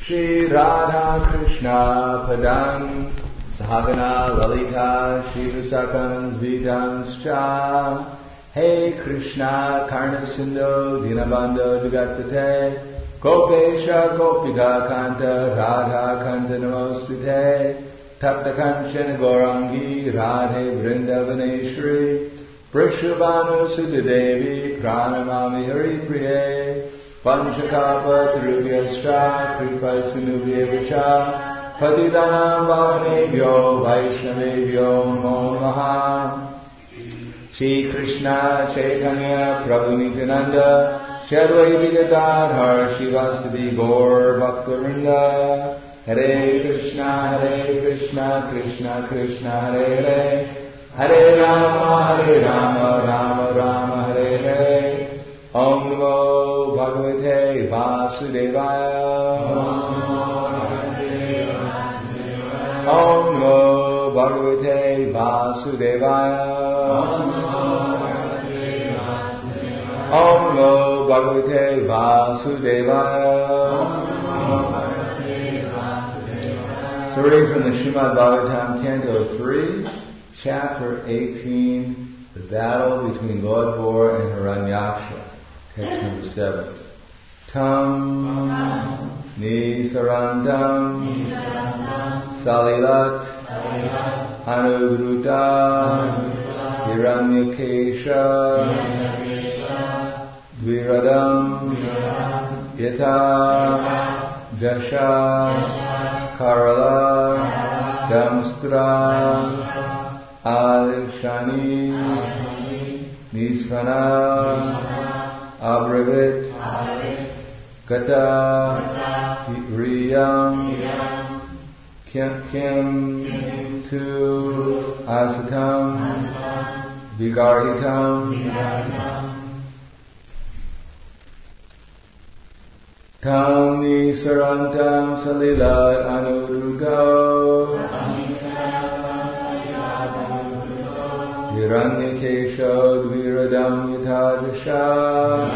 Shri Radha Krishna Padam Sahagana Lalita Shri Visakam Zvidanscha Hey Krishna Karna Sindhu Dinabandha Jugatpate Gopesha Gopika Kanta Radha Kanta Namostute Tapta Kanchan Gaurangi Radhe Vrindavaneshri Vrishabhanu Siddhadevi Pranamami Hari Priye Panchakapa Trubhyascha Kripa Sinubhyevacha Patidanam Bhavanebhyo Vaishnavebhyo Namo Namaha Shri Krishna Chaitanya Prabhu Nityananda Shri Advaita Gadadhar Shivasadi Gaur Bhaktarinda Hare Krishna Krishna Krishna Hare Hare Hare Rama Rama Rama Hare Hare Om Namo Bhagavate Vasudevaya Om Namo Bhagavate Vasudevaya Om Namo Bhagavate Vasudevaya. So reading from the Srimad Bhagavatam, Canto 3, Chapter 18, The Battle Between Lord Vora and Hiranyaksha, Text number 7. Tam Nisarantam Salilat Anugruta Hiranyakesha Dviradam Yata Jasha Karala Damstra Alishani Nisvana Abravit Gata Riyam Kim Tu Asatam Vigarhitam Tam Nisarantam Salilat Anudruto Hiranyakesha Dviradam Yatadasha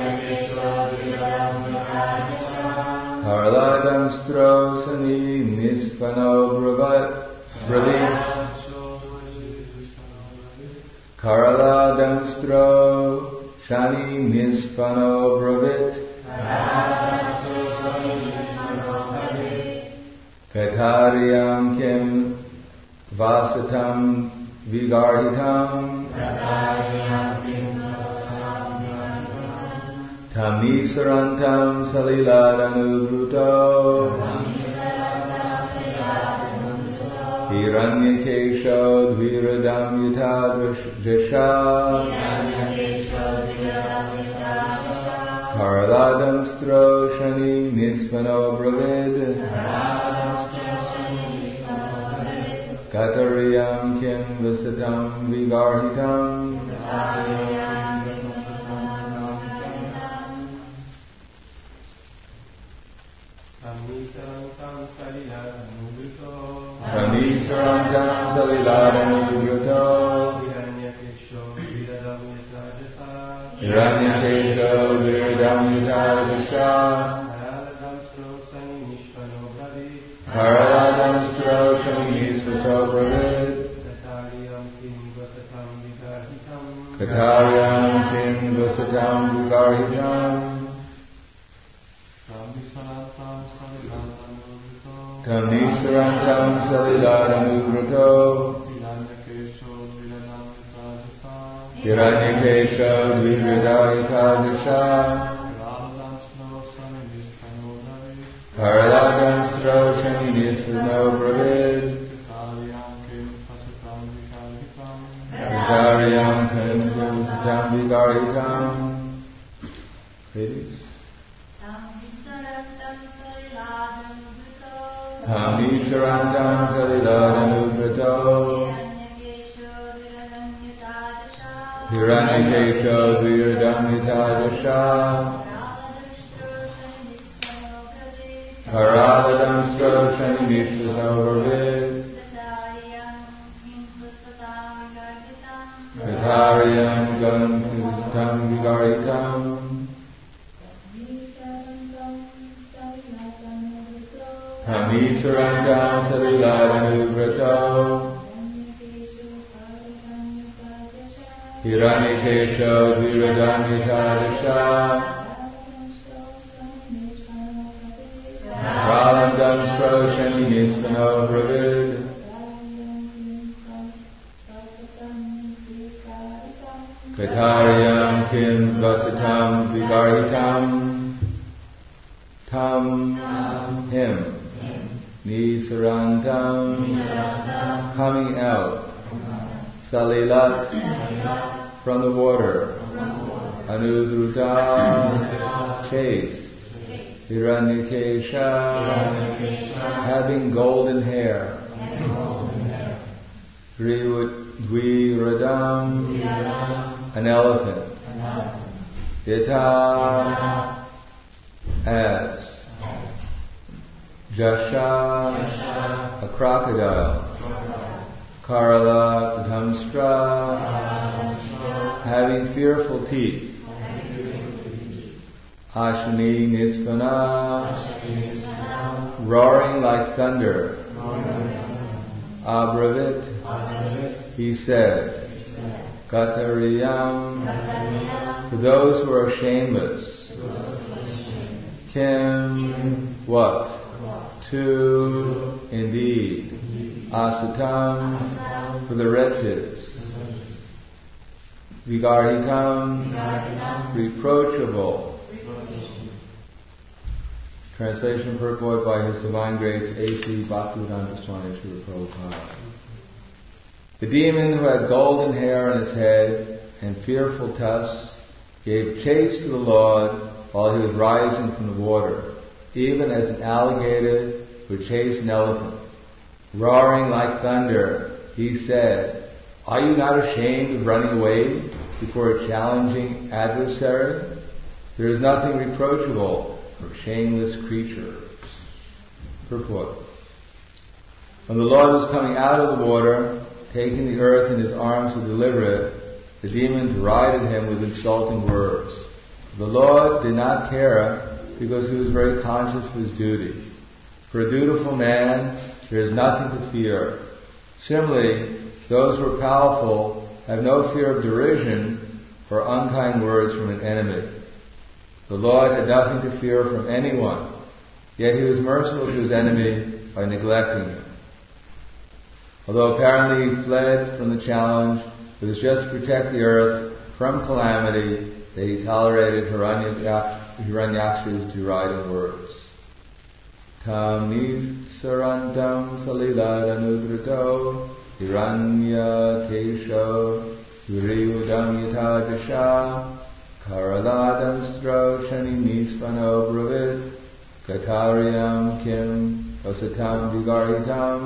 Harladam Strosani Nispano Bravat Karaladam Stro Shani Nispano Bravit Kataryam Kim Vasatam Vigarhitam Tamisarantam Saliladanubruto Hiranyakesha Dviradam Yatadasha Harladam Stro Shani Nispano Bravid Katariyam Kim Vasatam Vigarhitam Tamisarantam Saliladanubruto Hiranyakesha Viradam Yatadasha Haradam Srosham Nisvato Bravid Kataryam Kim Vasatam Vigarhitam Tamisarantam Saliladanubruto Hiranyakesha Dviradayatadasha Haradam Srosham Nisvano Bravid Kataryam Kim Vasatam Vigarhitam. Ladies. Tamisarantam Saliladanubruto Hiranyakesha Dviradam Yatadasha Haradam Srosham Nisvano Bravid Kataryam Kim Vasatam Vigarhitam Tamisarantam Salilanubrato Hiranyakesho Dviradanyatadasha Pralandam Sproshani Nispano Bravid Kataryam Kim Vasitam Vigarhitam Tam Him Nisarantam coming out Salilat from the water Anudruta chase Hiranyakesha having golden hair Dviradam an elephant Ita as Jasha a crocodile Karala Dhamstra having fearful teeth Ashani Nispana roaring like thunder Abravit he said Katariyam for those who are shameless Kim what? To indeed Asatam for the wretches Vigarhitam reproachable. Translation purport by His Divine Grace A.C. Bhaktivedanta Swami Srila Prabhupada. The demon who had golden hair on his head and fearful tusks gave chase to the Lord while he was rising from the water, even as an alligator would chase an elephant. Roaring like thunder, he said, "Are you not ashamed of running away before a challenging adversary? There is nothing reproachable for shameless creatures." Purport. When the Lord was coming out of the water, taking the earth in his arms to deliver it, the demon derided him with insulting words. The Lord did not care because he was very conscious of his duty. For a dutiful man, there is nothing to fear. Similarly, those who are powerful have no fear of derision or unkind words from an enemy. The Lord had nothing to fear from anyone, yet he was merciful to his enemy by neglecting him. Although apparently he fled from the challenge, it was just to protect the earth from calamity that he tolerated Hiranyaksha's deriding words. Tam nisarantam saliladanudrito Hiranyakesho Duriyudam yatadasha Karaladam stro shani nispano bravit Kataryam kim vasatam vigarhitam.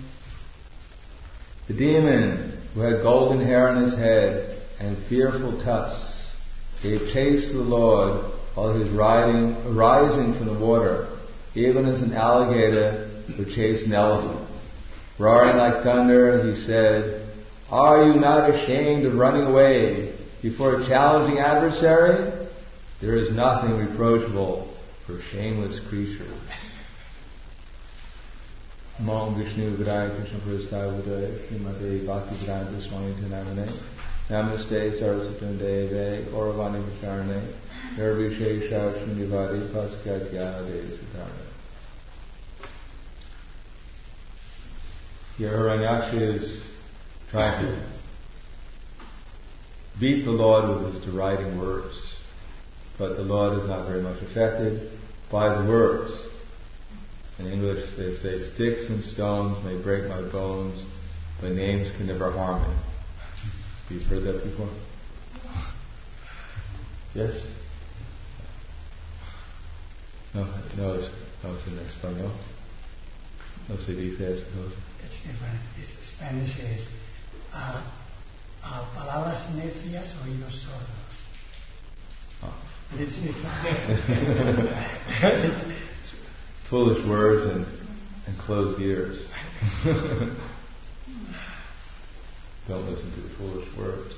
The demon, who had golden hair on his head and fearful tusks, gave chase to the Lord while he was rising from the water, even as an alligator would chase an elephant. Roaring like thunder, he said, "Are you not ashamed of running away before a challenging adversary? There is nothing reproachable for shameless creatures." Om Vishnu Vidaya Krishna Prasthaya Vidaya Srimate Bhaktivedanta Swami Namane Namaste Saraswati Deve Gauravani Vicharane Nirvishesha Shrindivadi Paskatyana Devi Siddharna. Here Hiranyaksha is trying to beat the Lord with his deriding words, but the Lord is not very much affected by the words. In English they say, "Sticks and stones may break my bones, but names can never harm me." You've heard that before? Yes? No, it's in Espanol. No se dice esto. It's different. Spanish is palabras necias, oídos sordos. Oh. It's Foolish words and closed ears. Don't listen to the foolish words.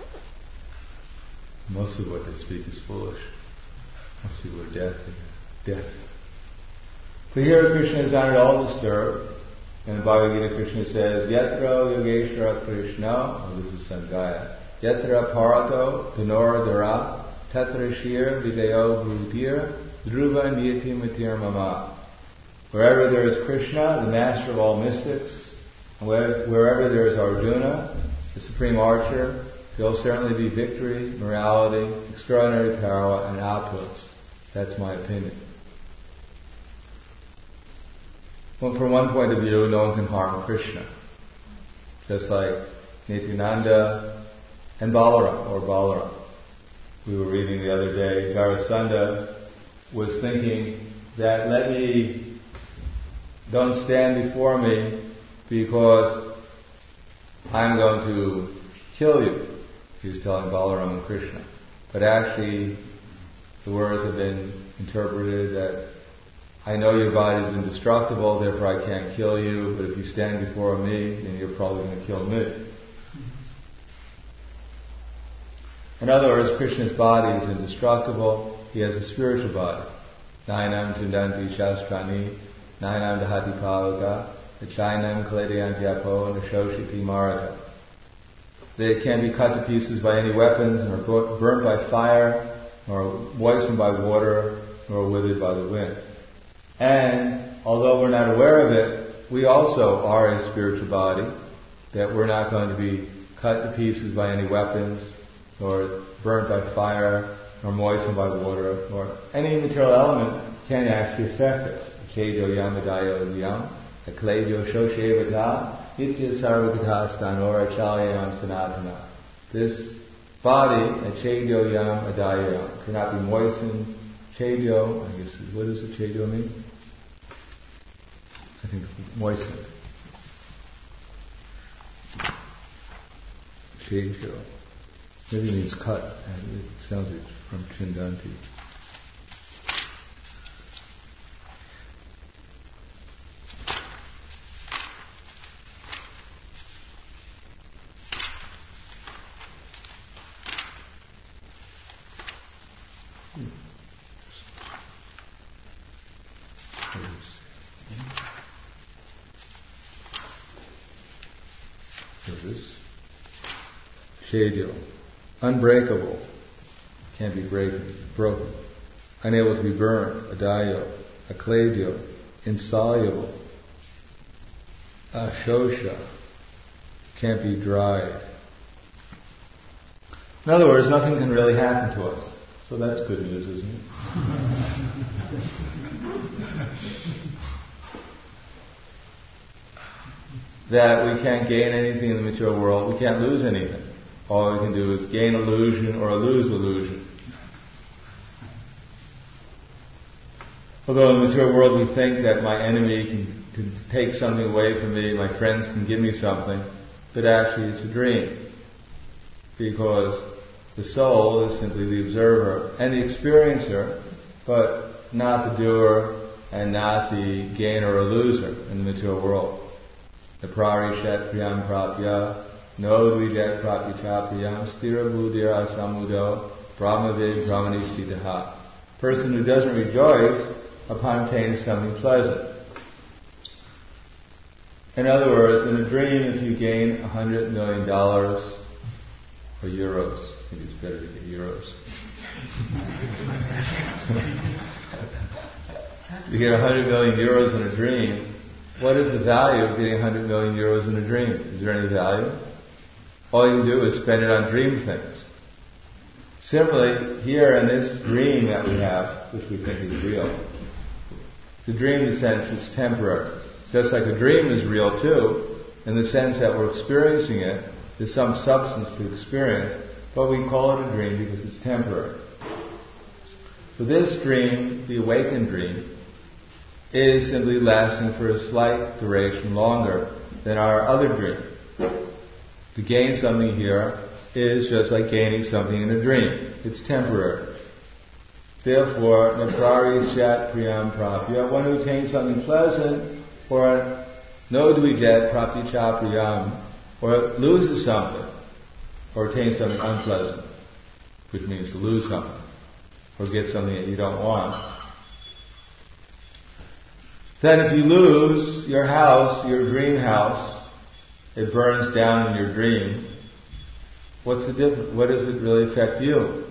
Most of what they speak is foolish. Most people are deaf. So here Krishna is not at all disturbed. In the Bhagavad Gita, Krishna says, Yatra Yogeshwara Krishna, this is Sangaya, Yatra Parato Dhanordhara Tatra Shir Vidayo Bhutir Dhruva Niyati Matir Mama. Wherever there is Krishna, the master of all mystics, and wherever there is Arjuna, the supreme archer, there will certainly be victory, morality, extraordinary power, and outputs. That's my opinion. Well, from one point of view, no one can harm Krishna. Just like Nityananda and Balaram. We were reading the other day, Jarasandha was thinking that don't stand before me because I'm going to kill you. He was telling Balaram and Krishna. But actually, the words have been interpreted that I know your body is indestructible, therefore I can't kill you, but if you stand before me, then you're probably going to kill me. In other words, Krishna's body is indestructible. He has a spiritual body. Nainam Chindanti Shastrani, Nainam Dahati Pavaka, Chainam Kaledyanti Nashoshiti Marata. They can't be cut to pieces by any weapons, nor burnt by fire, nor moistened by water, nor withered by the wind. And although we're not aware of it, we also are a spiritual body, that we're not going to be cut to pieces by any weapons, nor burnt by fire, nor moistened by water, nor any material element can actually affect us. Chedyo yamadayo yam, akledyo shoshevata, nitya sarvagata stanora chalyam sanatana. This body, chedyo yam adayo, cannot be moistened. Chedyo, I guess, what does the chedyo mean? I think moistened. Chedyo. Maybe it means cut, and it sounds like from Chindanti. Chedyo. Unbreakable. Can't be broken. Unable to be burned. Adayo. Akledyo. Insoluble. Ashosha. Can't be dried. In other words, nothing can really happen to us. So that's good news, isn't it? That we can't gain anything in the material world. We can't lose anything. All we can do is gain illusion or lose illusion. Although in the material world we think that my enemy can take something away from me, my friends can give me something, but actually it's a dream. Because the soul is simply the observer and the experiencer, but not the doer and not the gainer or loser in the material world. The prarishat priyam prapya, no dvijet prapya priyam, stira buddhira samudo, brahmavid brahmanisthitaha. Person who doesn't rejoice upon attaining something pleasant. In other words, in a dream, if you gain $100 million or euros, I think it's better to get euros. You get 100 million euros in a dream. What is the value of getting 100 million euros in a dream? Is there any value? All you can do is spend it on dream things. Similarly, here in this dream that we have, which we think is real, the dream in the sense it's temporary. Just like a dream is real too, in the sense that we're experiencing it, there's some substance to experience, but we call it a dream because it's temporary. So this dream, the awakened dream, is simply lasting for a slight duration longer than our other dream. To gain something here is just like gaining something in a dream. It's temporary. Therefore, naprarishat priyam prapya, one who attains something pleasant, or no dvijet prapya cha priyam, or loses something, or attains something unpleasant, which means to lose something, or get something that you don't want. Then if you lose your house, your dream house, it burns down in your dream, what's the difference? What does it really affect you?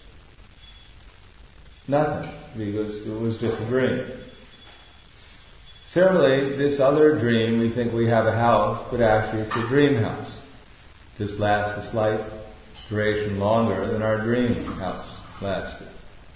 Nothing, because it was just a dream. Similarly, this other dream, we think we have a house, but actually it's a dream house. Just lasts a slight duration longer than our dream house lasted.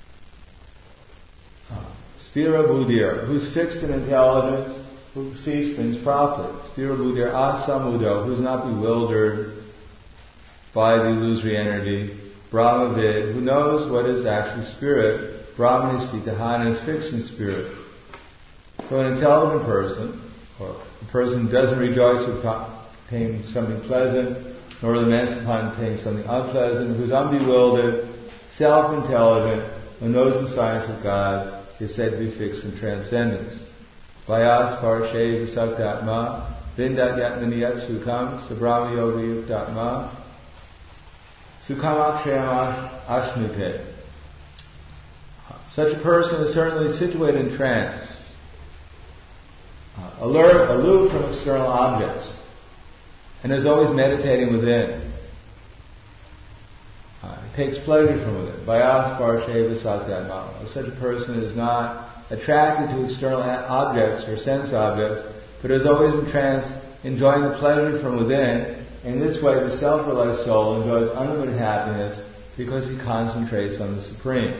Sthira buddhir, who's fixed in intelligence, who sees things properly. Sthira buddhir asamudo, who's not bewildered by the illusory energy. Brahmavid, who knows what is actually spirit. Brahmanistitahan is fixed in spirit. So an intelligent person, or a person who doesn't rejoice at obtaining something pleasant, nor laments upon obtaining something unpleasant, who's unbewildered, self-intelligent, who knows the science of God, is said to be fixed in transcendence. Vayas parshe visaktatma, vindat yatmaniyat sukham, sabrahma yoga yuktatma, sukham akshayam ashnute. Such a person is certainly situated in trance, alert, aloof from external objects, and is always meditating within. It takes pleasure from within. Vayas parshe visaktatma. Such a person is not attracted to external objects or sense objects, but is always in trance, enjoying the pleasure from within. In this way, the self-realized soul enjoys unlimited happiness because he concentrates on the Supreme.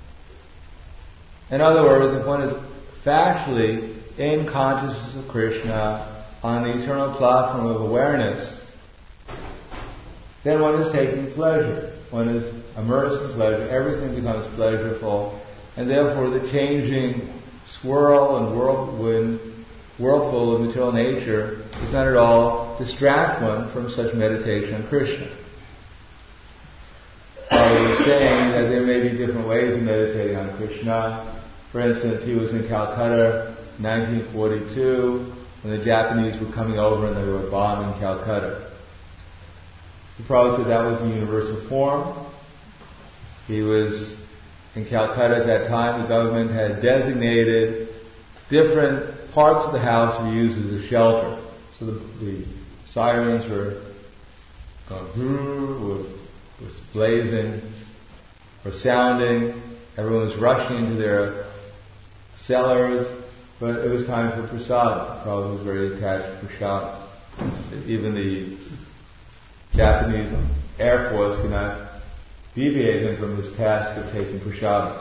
In other words, if one is factually in consciousness of Krishna on the eternal platform of awareness, then one is taking pleasure. One is immersed in pleasure. Everything becomes pleasurable. And therefore the changing swirl and whirlpool of material nature does not at all distract one from such meditation on Krishna. I was saying that there may be different ways of meditating on Krishna. For instance, he was in Calcutta in 1942 when the Japanese were coming over and they were bombing Calcutta. The Prabhupada said that was the universal form. He was in Calcutta at that time. The government had designated different parts of the house to be used as a shelter. So the sirens were going, was blazing, or sounding. Everyone was rushing into their cellars, but it was time for prasad. Prabhupada was very attached to prasad. Even the Japanese Air Force could not deviate him from his task of taking prasad.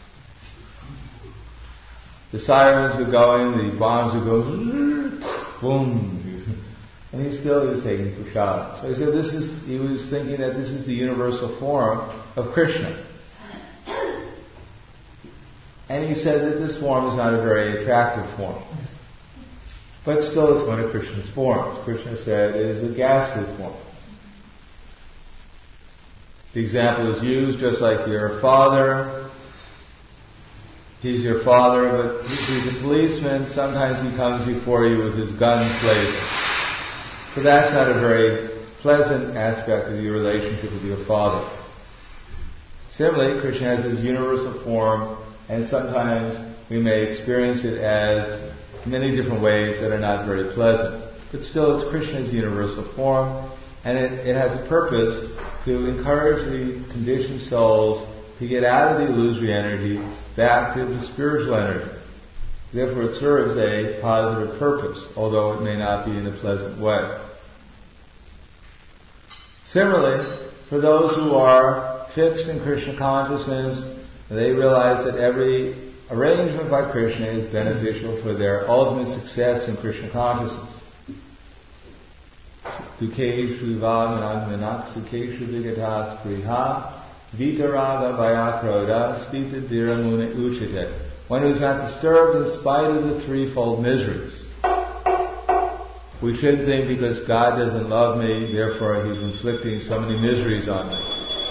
The sirens were going, the bombs were going, boom, and he still was taking prasad. So he said he was thinking that this is the universal form of Krishna. And he said that this form is not a very attractive form. But still it's one of Krishna's forms. Krishna said it is a ghastly form. The example is used just like your father. He's your father, but he's a policeman. Sometimes he comes before you with his gun blazing. So that's not a very pleasant aspect of your relationship with your father. Similarly, Krishna has his universal form, and sometimes we may experience it as many different ways that are not very pleasant. But still, it's Krishna's universal form, and it has a purpose to encourage the conditioned souls to get out of the illusory energy back to the spiritual energy. Therefore, it serves a positive purpose, although it may not be in a pleasant way. Similarly, for those who are fixed in Krishna consciousness, they realize that every arrangement by Krishna is beneficial for their ultimate success in Krishna consciousness. Dukeshu vāmanagmanak sukeshu vigatas priha vitaraga vayakroda stita dhiramuna uchite. One who is not disturbed in spite of the threefold miseries. We shouldn't think because God doesn't love me, therefore He's inflicting so many miseries on me.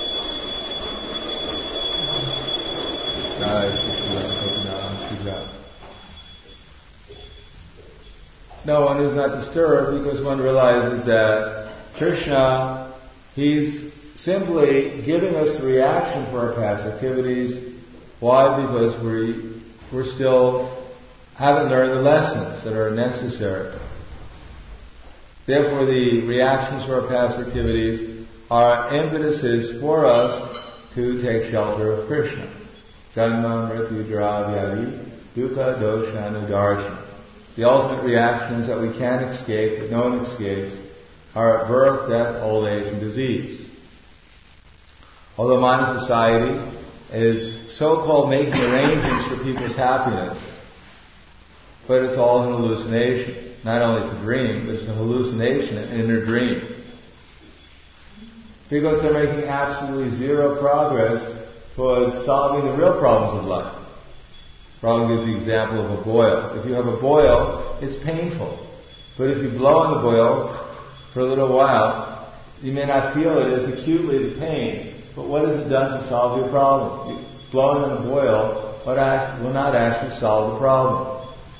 No, one is not disturbed because one realizes that Krishna, He's simply giving us the reaction for our past activities. Why? Because we're still haven't learned the lessons that are necessary. Therefore, the reactions to our past activities are impetuses for us to take shelter of Krishna. Janma mrityu jara vyadi dukkha dosha anudarshan. The ultimate reactions that we can't escape, that no one escapes, are birth, death, old age, and disease. Although modern society is so-called making arrangements for people's happiness, but it's all an hallucination. Not only it's a dream, but it's a hallucination, an inner dream. Because they're making absolutely zero progress towards solving the real problems of life. Prabhupada gives the example of a boil. If you have a boil, it's painful. But if you blow on the boil for a little while, you may not feel it as acutely, the pain. But what has it done to solve your problem? Blowing on the boil will not actually solve the problem.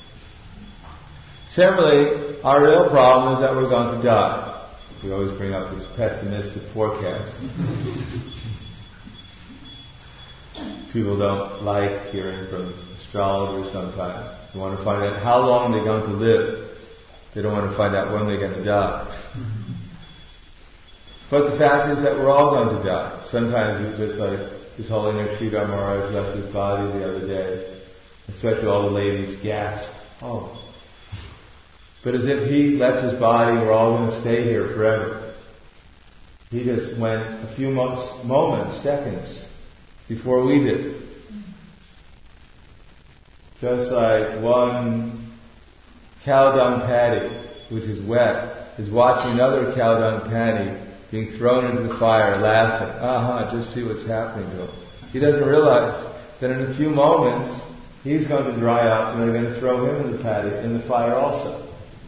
Similarly, our real problem is that we're going to die. We always bring up this pessimistic forecast. People don't like hearing from astrologers sometimes. They want to find out how long they're going to live. They don't want to find out when they're going to die. But the fact is that we're all going to die. Sometimes it's just like His Holiness Sridhar Maharaj left his body the other day. Especially all the ladies gasped. Oh. But as if he left his body, we're all going to stay here forever. He just went a few moments, seconds, before we did. Just like one cow dung patty, which is wet, is watching another cow dung patty being thrown into the fire, laughing. Just see what's happening to him. He doesn't realize that in a few moments, he's going to dry up and they're going to throw him in the fire also.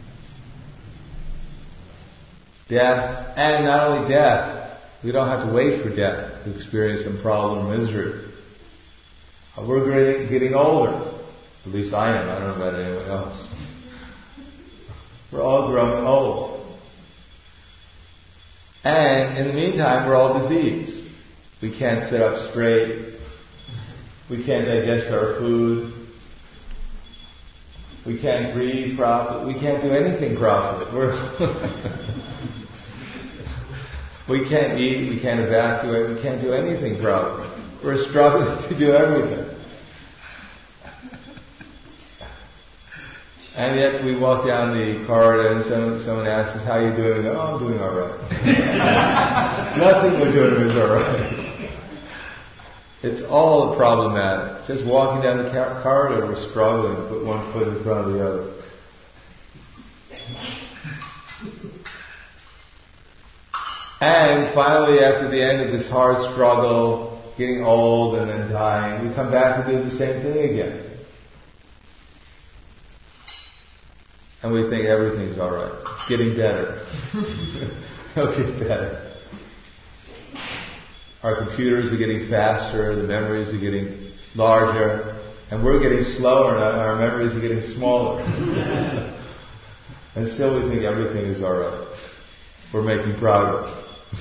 Death, and not only death, we don't have to wait for death to experience some problem or misery. We're getting older. At least I am. I don't know about anyone else. We're all growing old. And in the meantime, we're all diseased. We can't sit up straight. We can't digest our food. We can't breathe properly. We can't do anything properly. We can't eat. We can't evacuate. We can't do anything properly. We're struggling to do everything. And yet we walk down the corridor and someone asks us, how are you doing? We go, I'm doing all right. Nothing we're doing is all right. It's all problematic. Just walking down the corridor, we're struggling to put one foot in front of the other. And finally, after the end of this hard struggle, getting old and then dying, we come back to do the same thing again. And we think everything's all right. It's getting better. It'll get better. Our computers are getting faster, the memories are getting larger, and we're getting slower and our memories are getting smaller. And still we think everything is all right. We're making progress.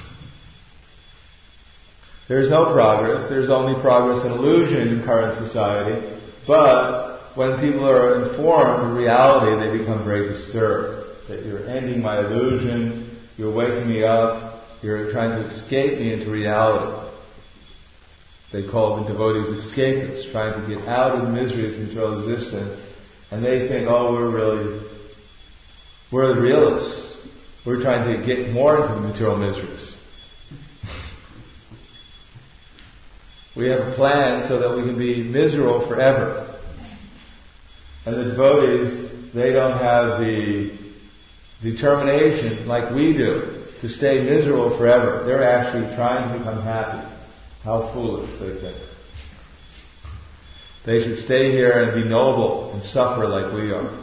There's no progress. There's only progress and illusion in current society. But when people are informed of reality, they become very disturbed. That you're ending my illusion, you're waking me up, you're trying to escape me into reality. They call the devotees escapists, trying to get out of the miseries of material existence. And they think, we're the realists. We're trying to get more into the material miseries. We have a plan so that we can be miserable forever. And the devotees, they don't have the determination like we do to stay miserable forever. They're actually trying to become happy. How foolish, they think. They should stay here and be noble and suffer like we are.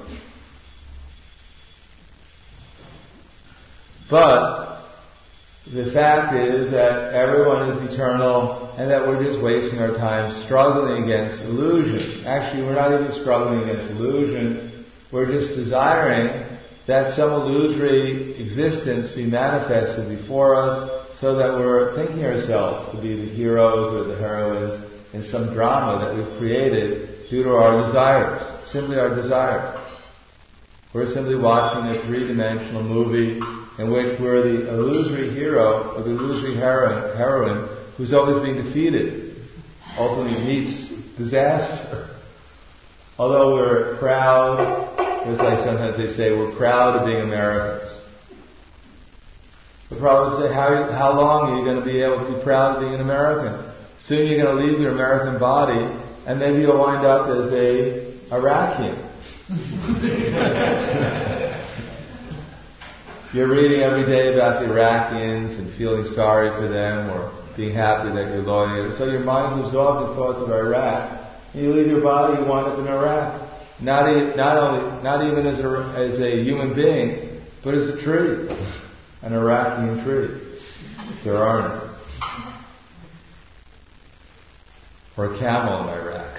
But the fact is that everyone is eternal and that we're just wasting our time struggling against illusion. Actually, we're not even struggling against illusion. We're just desiring that some illusory existence be manifested before us so that we're thinking ourselves to be the heroes or the heroines in some drama that we've created due to our desires. simply our desire. We're simply watching a three-dimensional movie in which we're the illusory hero or the illusory heroine who's always being defeated, ultimately meets disaster. Although we're proud, just like sometimes they say, we're proud of being Americans. The problem is, how long are you going to be able to be proud of being an American? Soon you're going to leave your American body, and maybe you'll wind up as a Iraqian. You're reading every day about the Iraqians and feeling sorry for them, or being happy that you're loyal. So your mind moves off the thoughts of Iraq, and you leave your body, you wind up in Iraq. Not even as a human being, but as a tree, an Iraqian tree. There are none. Or a camel in Iraq.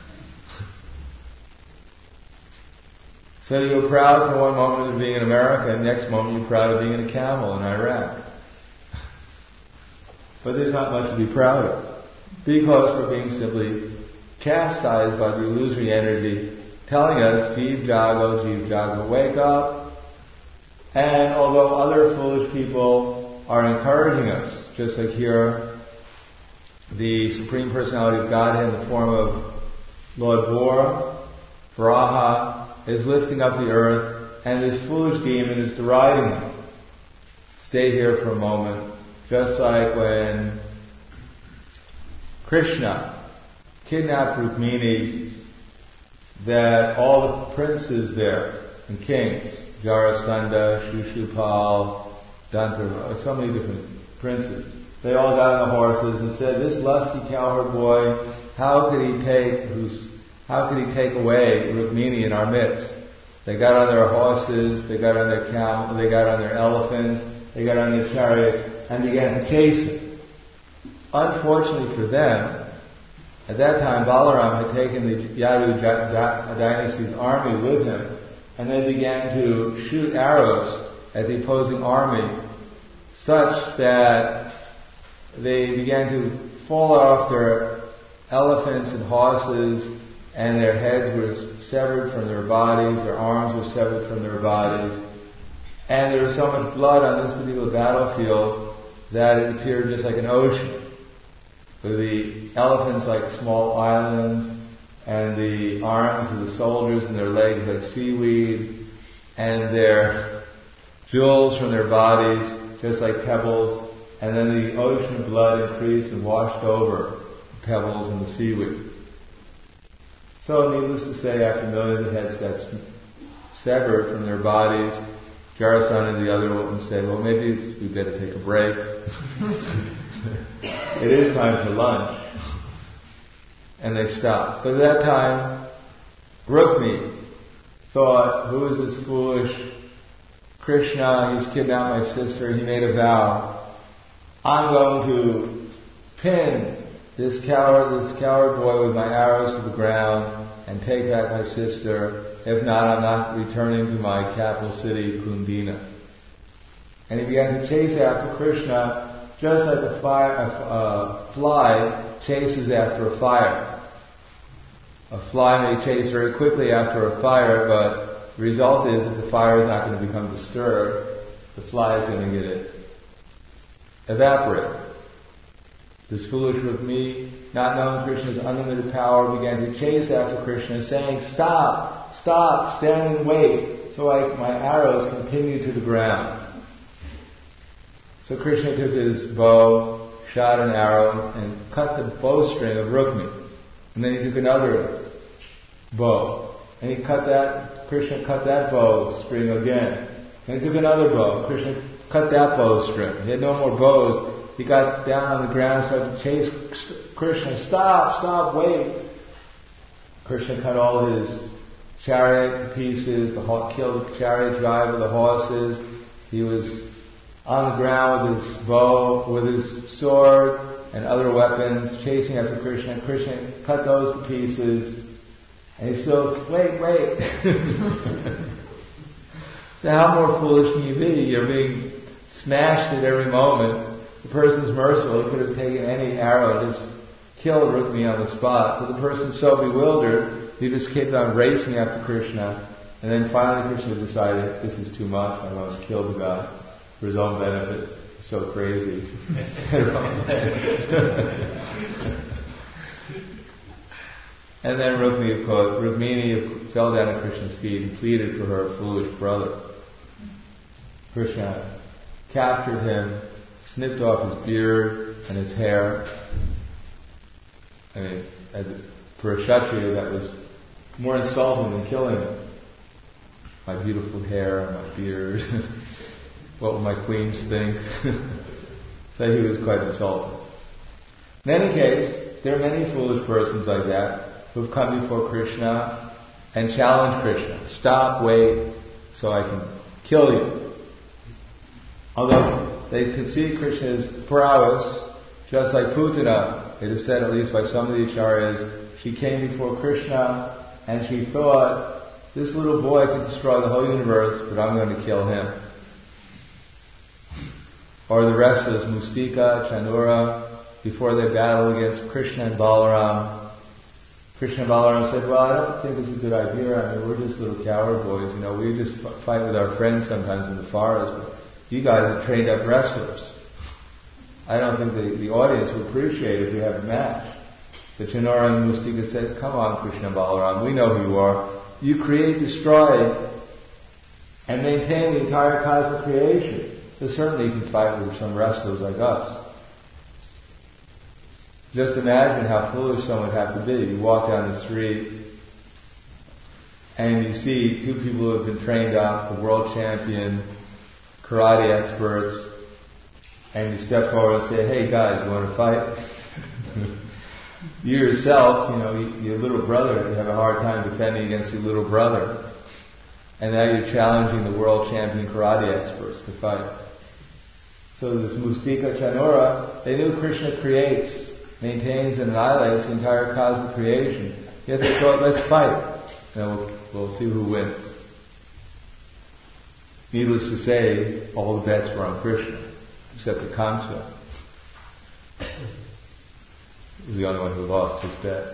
So you're proud for one moment of being in America, and next moment you're proud of being in a camel in Iraq. But there's not much to be proud of, because we're being simply chastised by the illusory energy telling us, Jeev Jago, wake up. And although other foolish people are encouraging us, just like here, the Supreme Personality of Godhead in the form of Lord Varaha, is lifting up the earth, and this foolish demon is deriding them. Stay here for a moment. Just like when Krishna kidnapped Rukmini, that all the princes there and kings, Jarasandha, Shushupal, Dantara, so many different princes, they all got on the horses and said, "This lusty cowherd boy, how could he take away Rukmini in our midst?" They got on their horses, they got on their camels, they got on their elephants, they got on their chariots, and began to chase him. Unfortunately for them, at that time Balaram had taken the Yadu dynasty's army with him, and they began to shoot arrows at the opposing army, such that they began to fall off their elephants and horses, and their heads were severed from their bodies, their arms were severed from their bodies, and there was so much blood on this particular battlefield that it appeared just like an ocean, with the elephants like small islands, and the arms of the soldiers and their legs like seaweed, and their jewels from their bodies just like pebbles, and then the ocean of blood increased and washed over the pebbles and the seaweed. So needless to say, after millions of heads got severed from their bodies, Jarasandha and the other women said, "Well, maybe we better take a break. It is time for lunch." And they stopped. But at that time, Rukmini thought, "Who is this foolish Krishna? He's kidnapped my sister." He made a vow. "I'm going to pin this coward boy with my arrows to the ground and take back my sister. If not, I'm not returning to my capital city, Kundina." And he began to chase after Krishna, just like a fly chases after a fire. A fly may chase very quickly after a fire, but the result is that the fire is not going to become disturbed. The fly is going to get it evaporated. This foolish Rukmini, not knowing Krishna's unlimited power, began to chase after Krishna, saying, "Stop, stop, stand and wait, so my arrows can pin you to the ground." So Krishna took his bow, shot an arrow, and cut the bowstring of Rukmini. And then he took another bow, and Krishna cut that bowstring again. And he took another bow, Krishna cut that bowstring. He had no more bows. He got down on the ground and started to chase Krishna. "Stop, stop, wait." Krishna cut all his chariot to pieces, killed the chariot driver, the horses. He was on the ground with his bow, with his sword and other weapons, chasing after Krishna. Krishna cut those to pieces, and he still said, wait. So how more foolish can you be? You're being smashed at every moment. The person's merciful. He could have taken any arrow and just killed Rukmini on the spot. But the person's so bewildered, He just kept on racing after Krishna, and then finally Krishna decided, this is too much, I'm going to kill the guy for his own benefit. He's so crazy. And then Rukmini fell down at Krishna's feet and pleaded for her foolish brother. Krishna captured him, snipped off his beard and his hair. I mean, for a Kshatriya that was more insulting than killing him. My beautiful hair and my beard. What will my queens think? So he was quite insulting. In any case, there are many foolish persons like that who've come before Krishna and challenged Krishna. Stop, wait, so I can kill you. Although they could see Krishna's prowess, just like Putana, it is said, at least by some of the acharyas, she came before Krishna and she thought, this little boy can destroy the whole universe, but I'm going to kill him. Or the rest of us, Mustika, Chanura, before they battled against Krishna and Balaram, Krishna and Balaram said, well, I don't think this is a good idea. I mean, we're just little coward boys. We just fight with our friends sometimes in the forest. But you guys are trained up wrestlers. I don't think the audience will appreciate if we have a match. But Chanura and Mustika said, come on, Krishna and Balaram, we know who you are. You create, destroy, and maintain the entire cosmic creation. So certainly you can fight with some wrestlers like us. Just imagine how foolish someone would have to be. You walk down the street and you see two people who have been trained up, the world champion, karate experts, and you step forward and say, hey guys, you want to fight? You yourself, your little brother, you have a hard time defending against your little brother. And now you're challenging the world champion karate experts to fight. So this Mustika Chanura, they knew Krishna creates, maintains and annihilates the entire cosmic creation. Yet they thought, let's fight. And we'll see who wins. Needless to say, all the bets were on Krishna, except the Kamsa. He was the only one who lost his bet.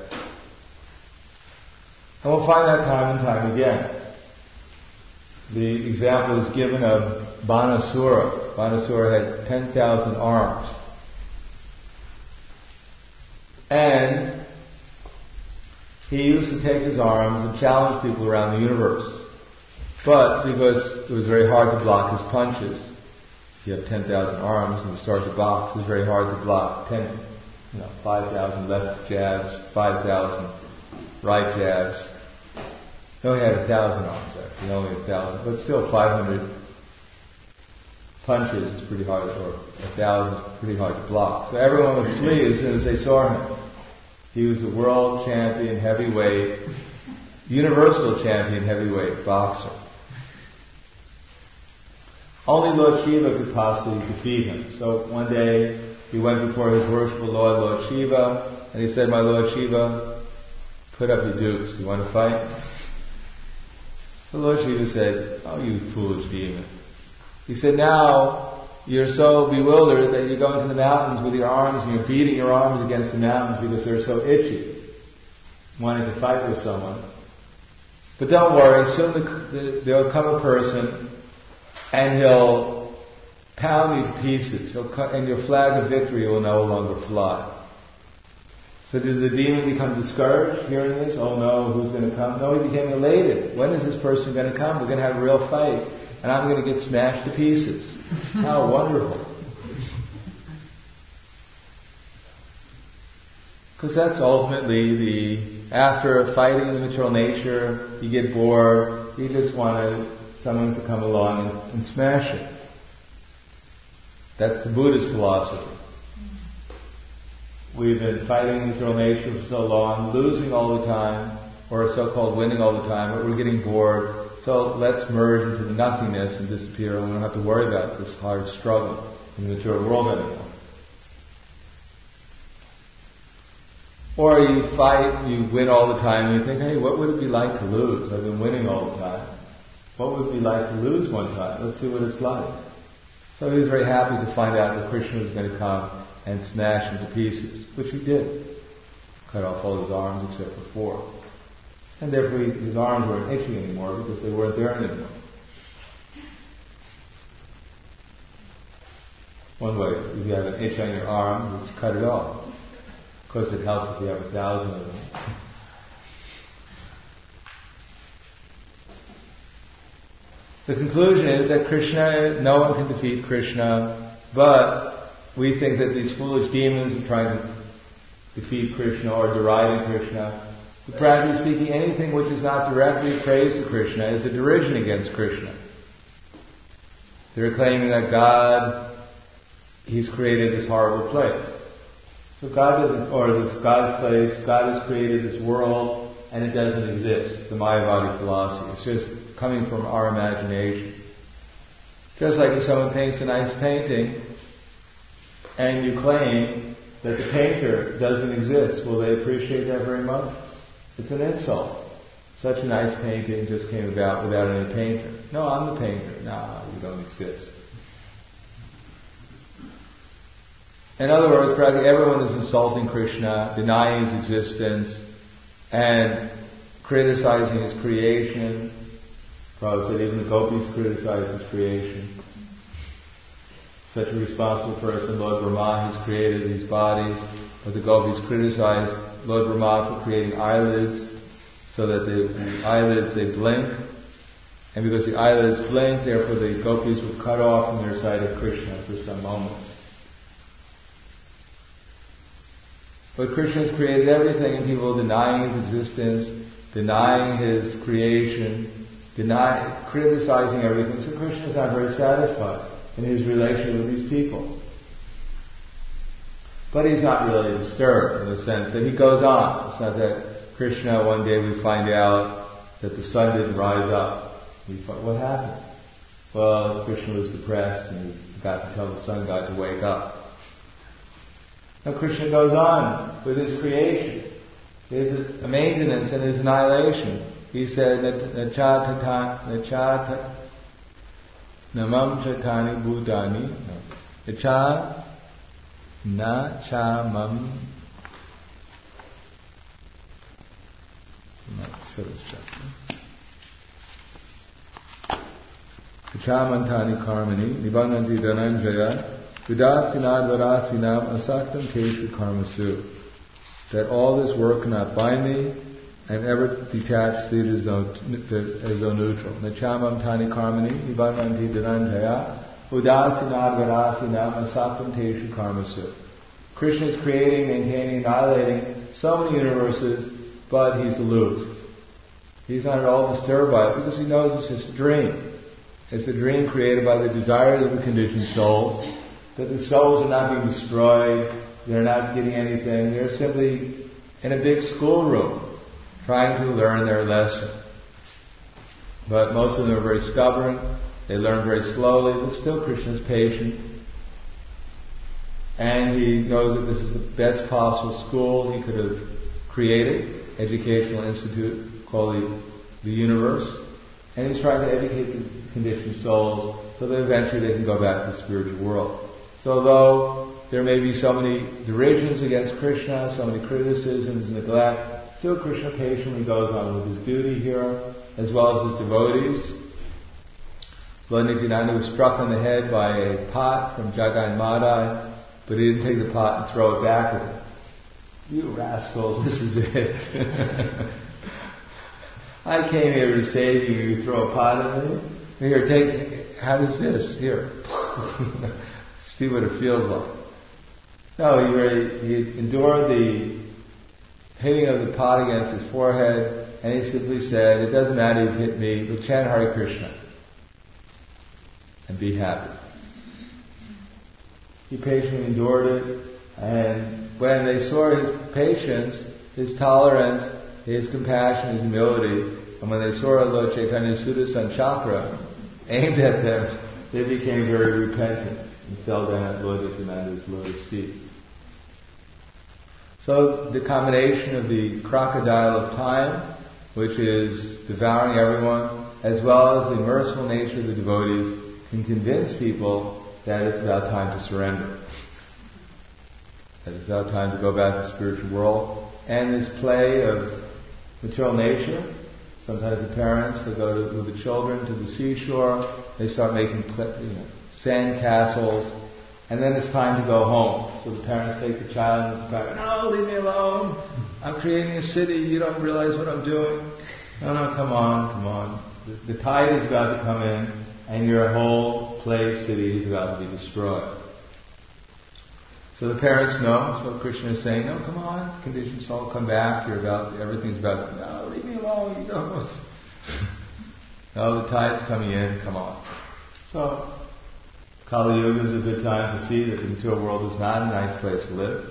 And we'll find that time and time again. The example is given of Banasura. Banasura had 10,000 arms. And he used to take his arms and challenge people around the universe. But because it was very hard to block his punches, if you have 10,000 arms and you start to box, it's very hard to block 5,000 left jabs, 5,000 right jabs. He only had 1,000 arms actually, only 1,000, but still 500 punches is pretty hard, or 1,000 is pretty hard to block. So everyone would flee as soon as they saw him. He was the world champion heavyweight, universal champion heavyweight boxer. Only Lord Shiva could possibly defeat him. So one day he went before his worshipful Lord Shiva, and he said, my Lord Shiva, put up your dukes. Do you want to fight? The Lord Shiva said, oh, you foolish demon. He said, now you're so bewildered that you're going to the mountains with your arms and you're beating your arms against the mountains because they're so itchy, wanting to fight with someone. But don't worry, soon there'll come a person and he'll pound you to pieces, and your flag of victory will no longer fly. So did the demon become discouraged hearing this? Oh no, who's going to come? No, he became elated. When is this person going to come? We're going to have a real fight, and I'm going to get smashed to pieces. How wonderful. Because that's ultimately after fighting in the material nature, you get bored, you just want someone to come along and smash it. That's the Buddhist philosophy. We've been fighting in material nature for so long, losing all the time, or so-called winning all the time, but we're getting bored. So let's merge into the nothingness and disappear, and we don't have to worry about this hard struggle in the material world anymore. Or you fight, you win all the time, and you think, hey, what would it be like to lose? I've been winning all the time. What would it be like to lose one time? Let's see what it's like. So he was very happy to find out that Krishna was going to come and smash him to pieces, which he did. Cut off all his arms except for 4. And therefore his arms weren't itching anymore because they weren't there anymore. One way, if you have an itch on your arm, just cut it off. Of course it helps if you have 1,000 of them. The conclusion is that Krishna, no one can defeat Krishna, but we think that these foolish demons are trying to defeat Krishna or deriding Krishna. But practically speaking, anything which is not directly praise to Krishna is a derision against Krishna. They're claiming that God, He's created this horrible place. So God doesn't, or this God's place, God has created this world and it doesn't exist. The Mayavadi philosophy. It's just coming from our imagination. Just like if someone paints a nice painting and you claim that the painter doesn't exist, will they appreciate that very much? It's an insult. Such a nice painting just came about without any painter. No, I'm the painter. No, you don't exist. In other words, practically everyone is insulting Krishna, denying His existence, and criticizing His creation. Prabhupada said even the gopis criticize His creation. Such a responsible person, Lord Brahma, has created these bodies, but the gopis criticize Lord Brahma for creating eyelids, so that the eyelids, they blink, and because the eyelids blink, therefore the gopis would cut off from their sight of Krishna for some moment. But Krishna has created everything, and people denying His existence, denying His creation, criticizing everything. So Krishna is not very satisfied in His relation with these people. But He's not really disturbed in the sense that He goes on. It's not that Krishna, one day we find out that the sun didn't rise up. What happened? Well, Krishna was depressed and he got to tell the sun god to wake up. Now Krishna goes on with His creation. There's a maintenance and His annihilation. He said, Nachata namam chatani bhutani nacha na cha mam. Kachamantani karmani nibananti dhananjaya vidasinadvarasinam asaktam teshu karmasu. That all this work cannot bind me, I am ever detached, seated as though neutral. Nachamam tani karmani nibananti dhananjaya vidasinadvarasinam asaktam teshu karmasu. Krishna is creating, maintaining, annihilating so many universes, but He's aloof. He's not at all disturbed by it because He knows it's just a dream. It's a dream created by the desires of the conditioned souls, that the souls are not being destroyed, they're not getting anything, they're simply in a big schoolroom trying to learn their lesson. But most of them are very stubborn, they learn very slowly, but still Krishna is patient. And He knows that this is the best possible school He could have created, educational institute called the universe. And He's trying to educate the conditioned souls so that eventually they can go back to the spiritual world. So although there may be so many derisions against Krishna, so many criticisms, neglect, still Krishna patiently goes on with His duty here, as well as His devotees. Lord Nityananda was struck on the head by a pot from Jagai Madai, but he didn't take the pot and throw it back at him. You rascals, this is it. I came here to save you, you throw a pot at me? Here, how does this? Here. See what it feels like. No, he endured the hitting of the pot against his forehead, and he simply said, it doesn't matter if you hit me, but chant Hare Krishna. And be happy. He patiently endured it, and when they saw his patience, his tolerance, his compassion, his humility, and when they saw Lord Chaitanya Sudarshan Chakra aimed at them, they became very repentant and fell down at Lord Nityananda's lotus feet. So the combination of the crocodile of time, which is devouring everyone, as well as the merciful nature of the devotees, can convince people that it's about time to surrender. That it's about time to go back to the spiritual world. And this play of material nature. Sometimes the parents, they go with the children to the seashore, they start making sand castles, and then it's time to go home. So the parents take the child and go, no, leave me alone. I'm creating a city, you don't realize what I'm doing. No, come on. The tide is about to come in, and your whole play city is about to be destroyed. So the parents know, so Krishna is saying, no, come on, conditioned soul, come back, everything's about, no, leave me alone, you don't know. No, the tide's coming in, come on. So, Kali Yuga is a good time to see that the material world is not a nice place to live.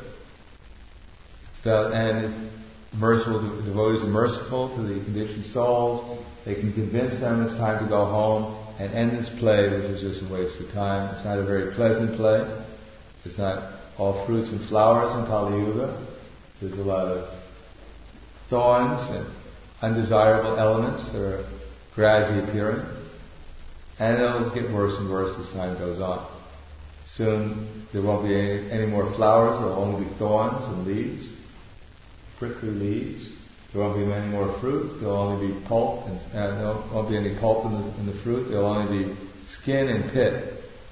And merciful devotees are merciful to the conditioned souls. They can convince them it's time to go home and end this play, which is just a waste of time. It's not a very pleasant play. It's not all fruits and flowers in Kali Yuga. There's a lot of thorns and undesirable elements that are gradually appearing. And it'll get worse and worse as time goes on. Soon there won't be any more flowers, there will only be thorns and leaves, prickly leaves. There won't be any more fruit, there will only be pulp, and there won't be any pulp in the fruit, there will only be skin and pit.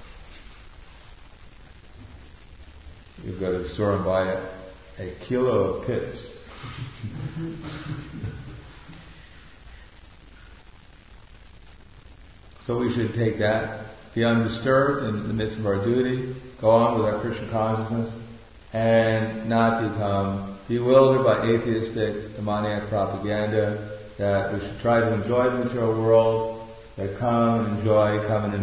You've got to store and buy a kilo of pits. So we should take that, be undisturbed in the midst of our duty, go on with our Krishna consciousness, and not become bewildered by atheistic, demoniac propaganda, that we should try to enjoy the material world, that come and enjoy.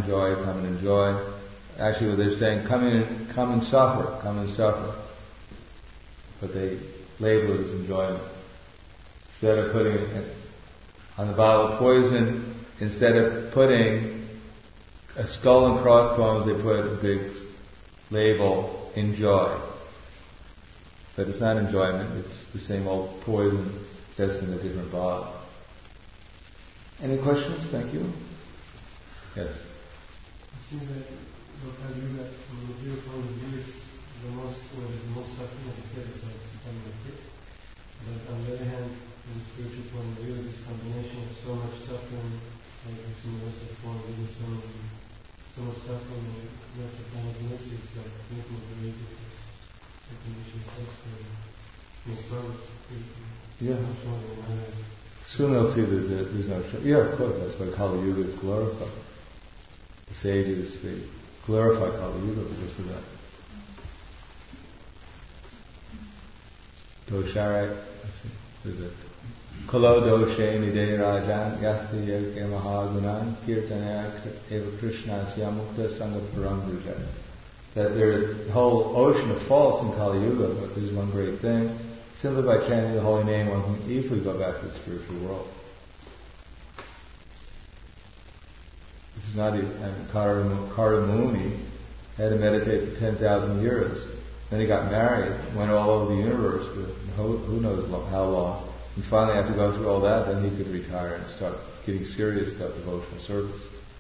Actually what they're saying, come and suffer. But they label it as enjoyment. Instead of putting it on the bottle of poison, instead of putting a skull and crossbones, they put a big label, enjoy. But it's not enjoyment, it's the same old poison, just in a different bottle. Any questions? Thank you. Yes. It seems that Kali Yuga, from the material point of view, is the most suffering, like you said, it's like becoming a pit. But on the other hand, from the spiritual point of view, this combination of so much suffering, like this universal form, even so much suffering, and not to find mercy, it's like making it very easy for conditioned souls to make progress. Yeah. Soon they'll see that there's no shame. Yeah, of course, that's why Kali Yuga is glorified. The sages, they glorify Kali Yuga because of that. Doshara, is it? Kalo doshe nide rajan yasti yagya mahagunan kirtanaya eva krishnasya mukta sangha param bruja. That there's a whole ocean of faults in Kali Yuga, but there's one great thing. Simply by chanting the holy name, one can easily go back to the spiritual world. This is not Karna Muni had to meditate for 10,000 years. Then he got married, went all over the universe for who knows how long. And finally, after going through all that, then he could retire and start getting serious about devotional service.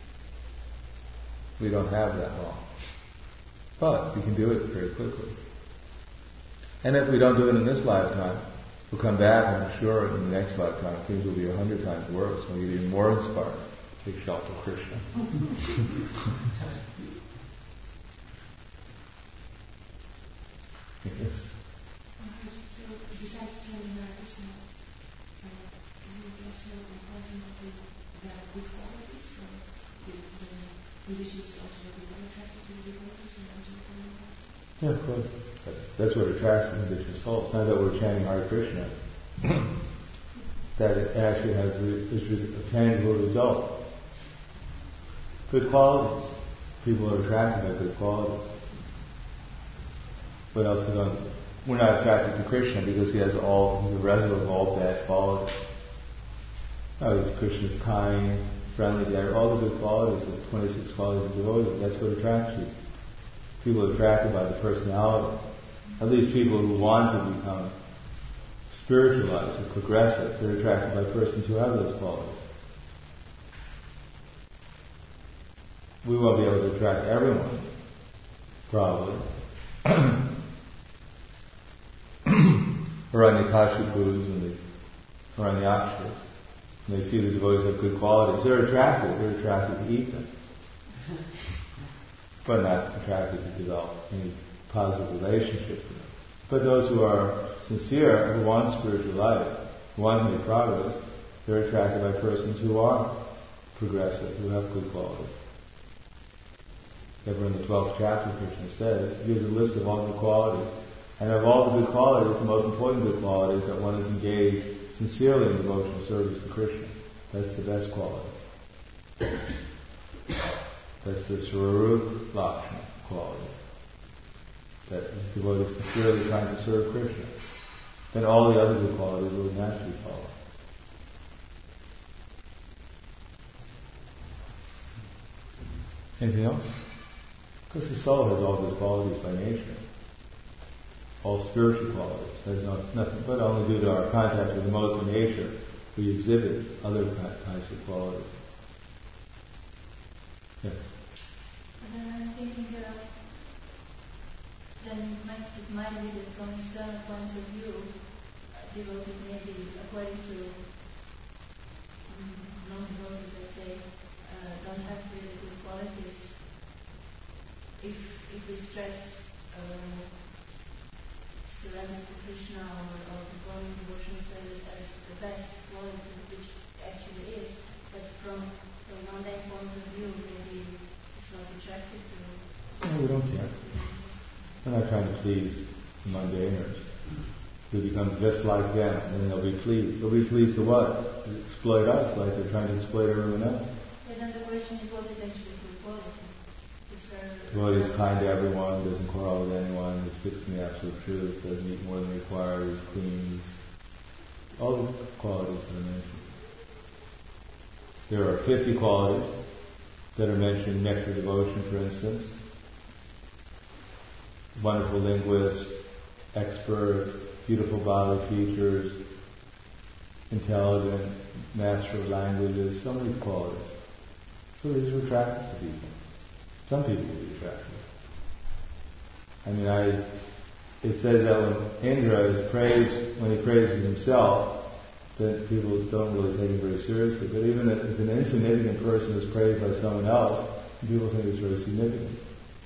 We don't have that long. But we can do it very quickly. And if we don't do it in this lifetime, we'll come back, and I'm sure in the next lifetime things will be 100 times worse. We'll get even more inspired. Take shelter of Krishna. Yes. Besides telling Krishna, is it also important that there are good qualities? So the conditions also become attracted to the good qualities and also become that? Yeah, of course. That's what attracts the conditioned soul. It's not that we're chanting Hare Krishna. That it actually has a tangible result. Good qualities. People are attracted by good qualities. What else is on? We're not attracted to Krishna because he's a resident of all bad qualities. Krishna's kind, friendly, all the good qualities, the 26 qualities of devotee. That's what attracts you. People are attracted by the personality. At least people who want to become spiritualized or progressive, they're attracted by persons who have those qualities. We won't be able to attract everyone, probably. Hiranyakashipus and the or on the Akshas, and they see the devotees have good qualities, they're attracted to eat them. But not attracted to develop any positive relationship with them. But those who are sincere, who want spiritual life, who want to make progress, they're attracted by persons who are progressive, who have good qualities. Ever in the 12th chapter, Krishna says, he gives a list of all the qualities. And of all the good qualities, the most important good quality is that one is engaged sincerely in devotional service to Krishna. That's the best quality. That's the Swarup Lakshana quality. That the devotee is sincerely trying to serve Krishna. Then all the other good qualities will naturally follow. Anything else? Because the soul has all good qualities by nature. All spiritual qualities. There's nothing, but only due to our contact with the modes of nature, we exhibit other types of qualities. Yeah. And then I'm thinking then it might be that from a certain point of view, devotees maybe, according to non-devotees, let's say, don't have really good qualities. If we stress surrender to Krishna or performing devotional service as the best quality, which actually is, but from that point of view, maybe it's not attractive to. No, we don't care. We're not trying to please the mundaners. We become just like them, and then they'll be pleased. They'll be pleased to what? To exploit us, like they're trying to exploit everyone else. But then the question is, what is actually good quality? Devotee is kind to everyone, doesn't quarrel with anyone, he sticks in the absolute truth, doesn't eat more than required, is clean. All the qualities that are mentioned. There are 50 qualities that are mentioned in Nectar Devotion, for instance. Wonderful linguist, expert, beautiful bodily features, intelligent, master of languages, so many qualities. So these are attractive to people. Some people will be attracted. I mean, it says that when Indra is praised, when he praises himself, that people don't really take him very seriously. But even if an insignificant person is praised by someone else, people think it's very significant.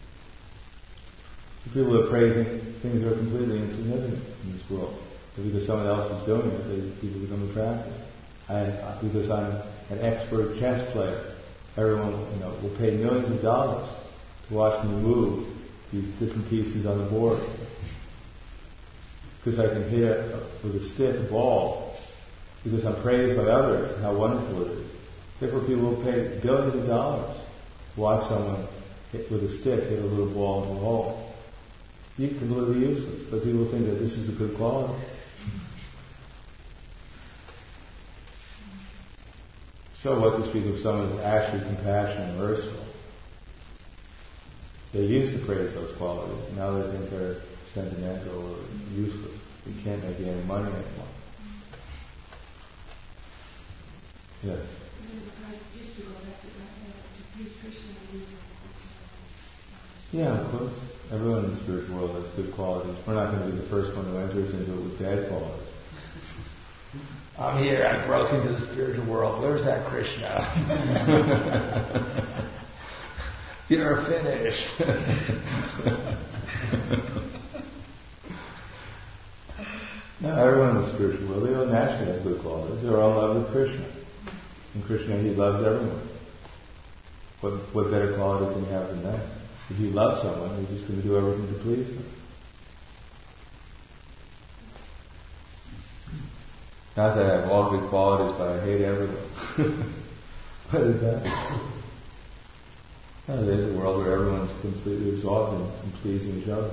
The people are praising things that are completely insignificant in this world. But because someone else is doing it, people become attracted. Because I'm an expert chess player, everyone, will pay millions of dollars to watch me move these different pieces on the board. Because I can hit it with a stick, a ball. Because I'm praised by others, how wonderful it is. Therefore people will pay billions of dollars to watch someone with a stick hit a little ball into a hole. It's completely useless, but people think that this is a good quality. So what to speak of someone who's actually compassionate and merciful? They used to praise those qualities. Now they think they're sentimental or useless. We can't make any money anymore. Yes? Just to go back to please Krishna. Yeah, of course. Everyone in the spiritual world has good qualities. We're not going to be the first one who enters into it with bad qualities. I'm here, I broke into the spiritual world. Where's that Krishna? You're finished. No, everyone in the spiritual world, they all naturally have good qualities. They're all in love with Krishna. And Krishna, he loves everyone. What better quality can you have than that? If you love someone, you're just going to do everything to please them. Not that I have all good qualities, but I hate everyone. What is that? No, there's a world where everyone's completely absorbed in pleasing each other.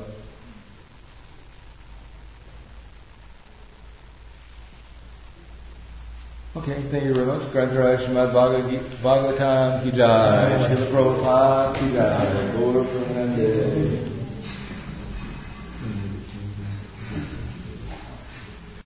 Okay, thank you very much. Grantaraj Srimad Bhagavatam ki jai, Srila Prabhupada ki jai, Gaura Premanande.